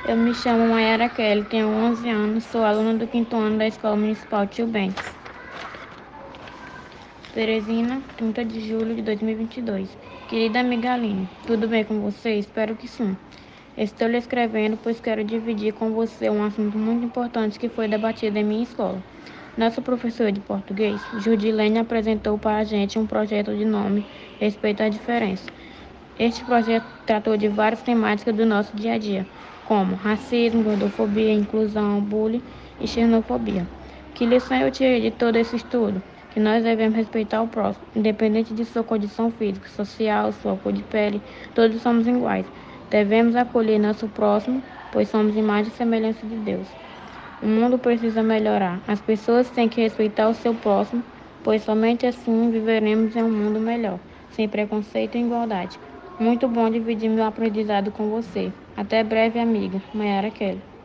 Eu me chamo Mayara Kelly, tenho 11 anos, sou aluna do 5º ano da Escola Municipal Tio Bentes. Teresina, 30 de julho de 2022. Querida amiga Aline, tudo bem com você? Espero que sim. Estou lhe escrevendo pois quero dividir com você um assunto muito importante que foi debatido em minha escola. Nossa professora de português, Judilene, apresentou para a gente um projeto de nome Respeito à Diferença. Este projeto tratou de várias temáticas do nosso dia a dia, como racismo, gordofobia, inclusão, bullying e xenofobia. Que lição eu tirei de todo esse estudo? Que nós devemos respeitar o próximo, independente de sua condição física, social, sua cor de pele, todos somos iguais. Devemos acolher nosso próximo, pois somos imagem e semelhança de Deus. O mundo precisa melhorar. As pessoas têm que respeitar o seu próximo, pois somente assim viveremos em um mundo melhor, sem preconceito e igualdade. Muito bom dividir meu aprendizado com você. Até breve, amiga. Mayara Kelly.